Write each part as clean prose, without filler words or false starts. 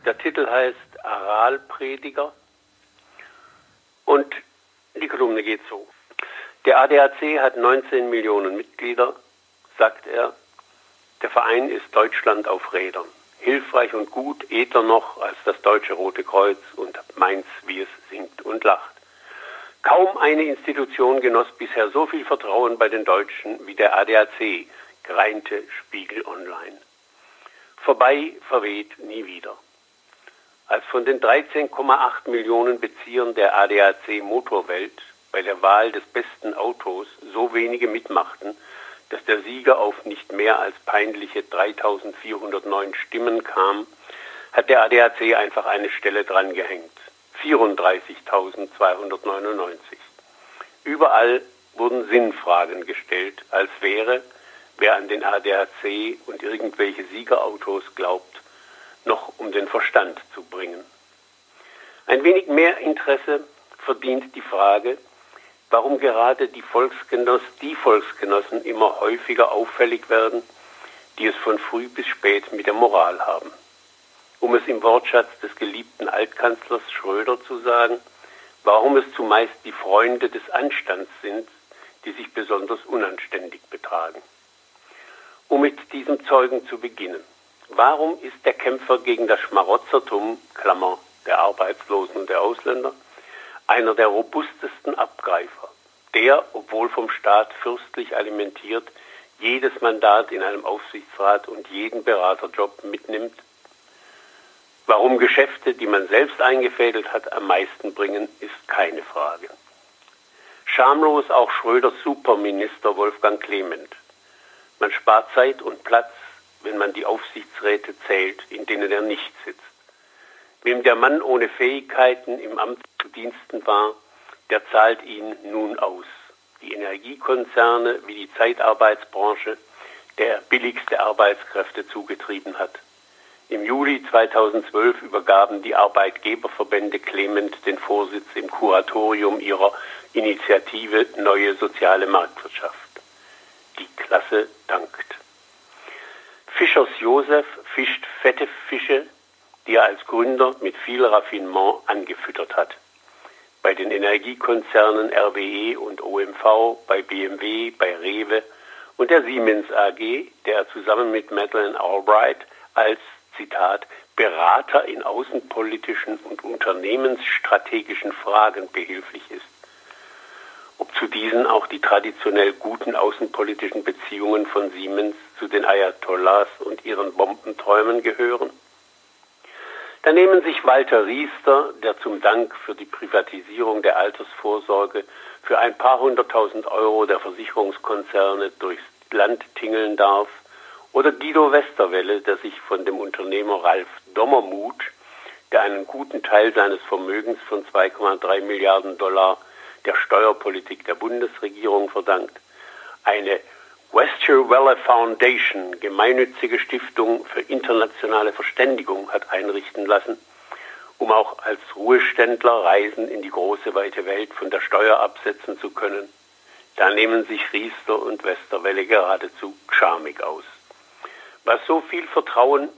Der Titel heißt Aralprediger und die Kolumne geht so. Der ADAC hat 19 Millionen Mitglieder, sagt er. Der Verein ist Deutschland auf Rädern. Hilfreich und gut, edler noch als das Deutsche Rote Kreuz und Mainz, wie es singt und lacht. Kaum eine Institution genoss bisher so viel Vertrauen bei den Deutschen wie der ADAC, greinte Spiegel Online. Vorbei, verweht, nie wieder. Als von den 13,8 Millionen Beziehern der ADAC Motorwelt bei der Wahl des besten Autos so wenige mitmachten, dass der Sieger auf nicht mehr als peinliche 3.409 Stimmen kam, hat der ADAC einfach eine Stelle drangehängt. 34.299. Überall wurden Sinnfragen gestellt, als wäre, wer an den ADAC und irgendwelche Siegerautos glaubt, noch um den Verstand zu bringen. Ein wenig mehr Interesse verdient die Frage, warum gerade die Volksgenossen immer häufiger auffällig werden, die es von früh bis spät mit der Moral haben. Um es im Wortschatz des geliebten Altkanzlers Schröder zu sagen, warum es zumeist die Freunde des Anstands sind, die sich besonders unanständig betragen. Um mit diesem Zeugen zu beginnen. Warum ist der Kämpfer gegen das Schmarotzertum, Klammer, der Arbeitslosen und der Ausländer, einer der robustesten Abgreifer, der, obwohl vom Staat fürstlich alimentiert, jedes Mandat in einem Aufsichtsrat und jeden Beraterjob mitnimmt? Warum Geschäfte, die man selbst eingefädelt hat, am meisten bringen, ist keine Frage. Schamlos auch Schröders Superminister Wolfgang Clement. Man spart Zeit und Platz, wenn man die Aufsichtsräte zählt, in denen er nicht sitzt. Wem der Mann ohne Fähigkeiten im Amt zu Diensten war, der zahlt ihn nun aus. Die Energiekonzerne wie die Zeitarbeitsbranche, der billigste Arbeitskräfte zugetrieben hat. Im Juli 2012 übergaben die Arbeitgeberverbände Clement den Vorsitz im Kuratorium ihrer Initiative Neue Soziale Marktwirtschaft. Die Klasse dankt. Fischers Josef fischt fette Fische, die er als Gründer mit viel Raffinement angefüttert hat. Bei den Energiekonzernen RWE und OMV, bei BMW, bei Rewe und der Siemens AG, der er zusammen mit Madeleine Albright als, Zitat, Berater in außenpolitischen und unternehmensstrategischen Fragen behilflich ist. Ob zu diesen auch die traditionell guten außenpolitischen Beziehungen von Siemens zu den Ayatollahs und ihren Bombenträumen gehören? Da nehmen sich Walter Riester, der zum Dank für die Privatisierung der Altersvorsorge für ein paar 100.000 Euro der Versicherungskonzerne durchs Land tingeln darf, oder Guido Westerwelle, der sich von dem Unternehmer Ralf Dommermuth, der einen guten Teil seines Vermögens von 2,3 Milliarden Dollar der Steuerpolitik der Bundesregierung verdankt, eine Westerwelle Foundation, gemeinnützige Stiftung für internationale Verständigung, hat einrichten lassen, um auch als Ruheständler Reisen in die große weite Welt von der Steuer absetzen zu können. Da nehmen sich Riester und Westerwelle geradezu schamig aus. Fast so viel Vertrauen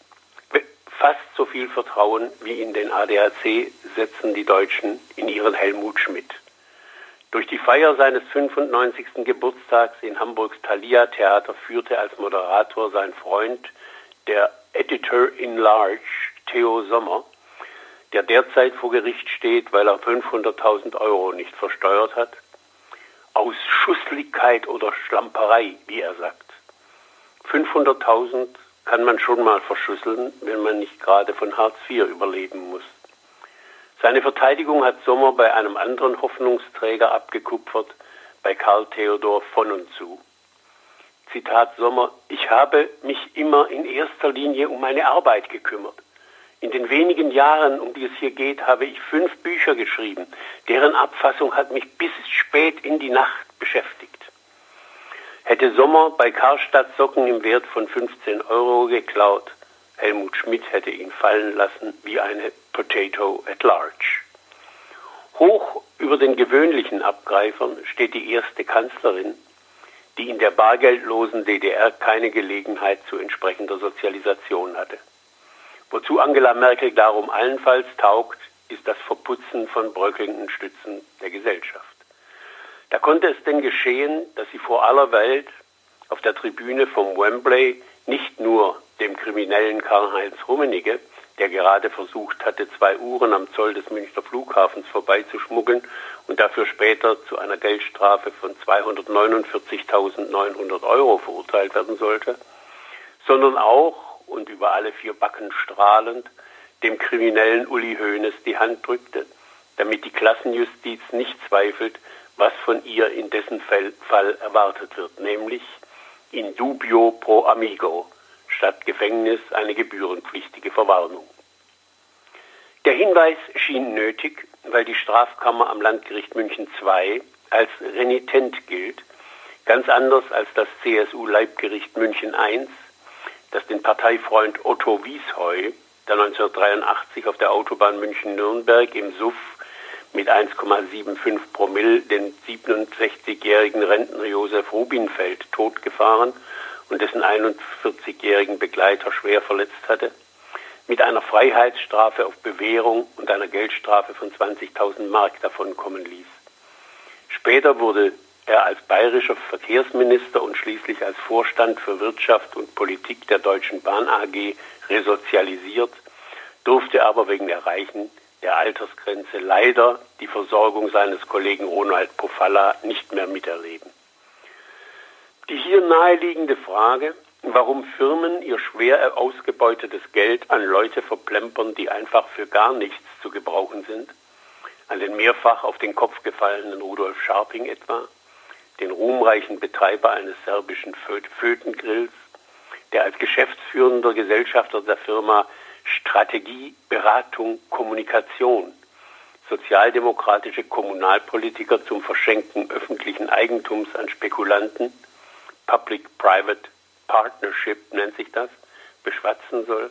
wie in den ADAC setzen die Deutschen in ihren Helmut Schmidt. Durch die Feier seines 95. Geburtstags in Hamburgs Thalia Theater führte als Moderator sein Freund, der Editor-in-Large Theo Sommer, der derzeit vor Gericht steht, weil er 500.000 Euro nicht versteuert hat. Aus Schussligkeit oder Schlamperei, wie er sagt. 500.000 kann man schon mal verschüsseln, wenn man nicht gerade von Hartz IV überleben muss. Seine Verteidigung hat Sommer bei einem anderen Hoffnungsträger abgekupfert, bei Karl Theodor von und zu. Zitat Sommer: Ich habe mich immer in erster Linie um meine Arbeit gekümmert. In den wenigen Jahren, um die es hier geht, habe ich 5 Bücher geschrieben. Deren Abfassung hat mich bis spät in die Nacht beschäftigt. Hätte Sommer bei Karstadt Socken im Wert von 15 Euro geklaut, Helmut Schmidt hätte ihn fallen lassen wie eine Potato at large. Hoch über den gewöhnlichen Abgreifern steht die erste Kanzlerin, die in der bargeldlosen DDR keine Gelegenheit zu entsprechender Sozialisation hatte. Wozu Angela Merkel darum allenfalls taugt, ist das Verputzen von bröckelnden Stützen der Gesellschaft. Da konnte es denn geschehen, dass sie vor aller Welt auf der Tribüne vom Wembley nicht nur dem kriminellen Karl-Heinz Rummenigge, der gerade versucht hatte, 2 Uhren am Zoll des Münchner Flughafens vorbeizuschmuggeln und dafür später zu einer Geldstrafe von 249.900 € verurteilt werden sollte, sondern auch, und über alle 4 Backen strahlend, dem kriminellen Uli Hoeneß die Hand drückte, damit die Klassenjustiz nicht zweifelt, was von ihr in dessen Fall erwartet wird, nämlich in dubio pro amigo, statt Gefängnis eine gebührenpflichtige Verwarnung. Der Hinweis schien nötig, weil die Strafkammer am Landgericht München II als renitent gilt, ganz anders als das CSU-Leibgericht München I, das den Parteifreund Otto Wiesheu, der 1983 auf der Autobahn München-Nürnberg im Suff mit 1,75 Promille den 67-jährigen Rentner Josef Rubinfeld totgefahren und dessen 41-jährigen Begleiter schwer verletzt hatte, mit einer Freiheitsstrafe auf Bewährung und einer Geldstrafe von 20.000 Mark davonkommen ließ. Später wurde er als bayerischer Verkehrsminister und schließlich als Vorstand für Wirtschaft und Politik der Deutschen Bahn AG resozialisiert, durfte aber wegen Erreichen der Altersgrenze leider die Versorgung seines Kollegen Ronald Pofalla nicht mehr miterleben. Die hier naheliegende Frage, warum Firmen ihr schwer ausgebeutetes Geld an Leute verplempern, die einfach für gar nichts zu gebrauchen sind, an den mehrfach auf den Kopf gefallenen Rudolf Scharping etwa, den ruhmreichen Betreiber eines serbischen Fötengrills, der als geschäftsführender Gesellschafter der Firma Strategie, Beratung, Kommunikation sozialdemokratische Kommunalpolitiker zum Verschenken öffentlichen Eigentums an Spekulanten, Public-Private Partnership nennt sich das, beschwatzen soll,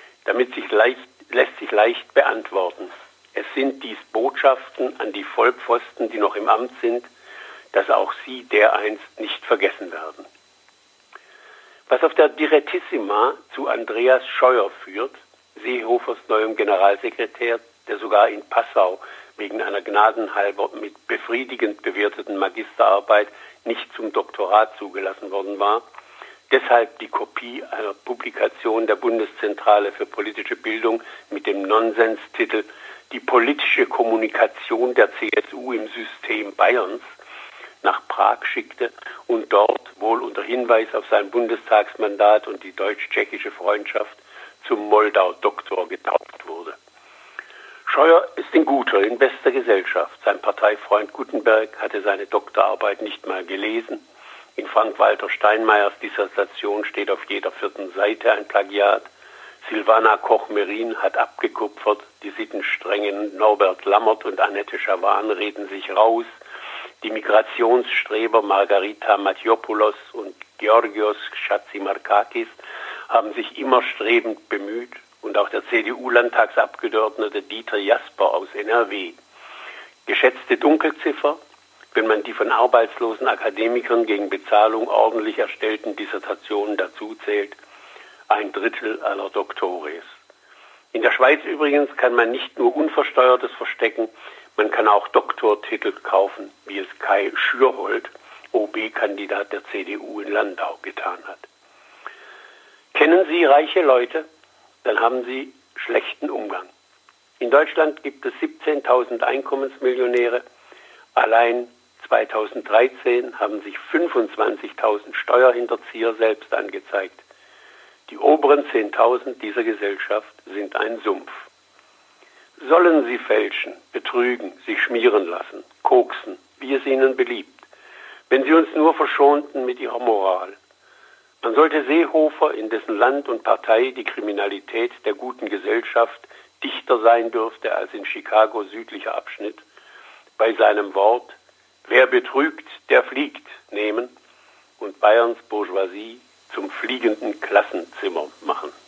lässt sich leicht beantworten. Es sind dies Botschaften an die Vollpfosten, die noch im Amt sind, dass auch sie dereinst nicht vergessen werden. Was auf der Direttissima zu Andreas Scheuer führt, Seehofers neuem Generalsekretär, der sogar in Passau wegen einer gnadenhalber mit befriedigend bewerteten Magisterarbeit nicht zum Doktorat zugelassen worden war, deshalb die Kopie einer Publikation der Bundeszentrale für politische Bildung mit dem Nonsenstitel »Die politische Kommunikation der CSU im System Bayerns« nach Prag schickte und dort, wohl unter Hinweis auf sein Bundestagsmandat und die deutsch-tschechische Freundschaft, zum Moldau-Doktor getauft wurde. Scheuer ist ein Guter, in bester Gesellschaft. Sein Parteifreund Guttenberg hatte seine Doktorarbeit nicht mal gelesen. In Frank-Walter Steinmeiers Dissertation steht auf jeder 4. Seite ein Plagiat. Silvana Koch-Merin hat abgekupfert. Die sittenstrengen Norbert Lammert und Annette Schawan reden sich raus. Die Migrationsstreber Margarita Mathiopoulos und Georgios Chatzimarkakis haben sich immer strebend bemüht und auch der CDU-Landtagsabgeordnete Dieter Jasper aus NRW. Geschätzte Dunkelziffer, wenn man die von arbeitslosen Akademikern gegen Bezahlung ordentlich erstellten Dissertationen dazuzählt, 1/3 aller Doktores. In der Schweiz übrigens kann man nicht nur Unversteuertes verstecken, man kann auch Doktortitel kaufen, wie es Kai Schürhold, OB-Kandidat der CDU in Landau, getan hat. Kennen Sie reiche Leute? Dann haben Sie schlechten Umgang. In Deutschland gibt es 17.000 Einkommensmillionäre. Allein 2013 haben sich 25.000 Steuerhinterzieher selbst angezeigt. Die oberen 10.000 dieser Gesellschaft sind ein Sumpf. Sollen sie fälschen, betrügen, sich schmieren lassen, koksen, wie es ihnen beliebt, wenn sie uns nur verschonten mit ihrer Moral. Man sollte Seehofer, in dessen Land und Partei die Kriminalität der guten Gesellschaft dichter sein dürfte als in Chicago südlicher Abschnitt, bei seinem Wort »Wer betrügt, der fliegt« nehmen und Bayerns Bourgeoisie zum fliegenden Klassenzimmer machen.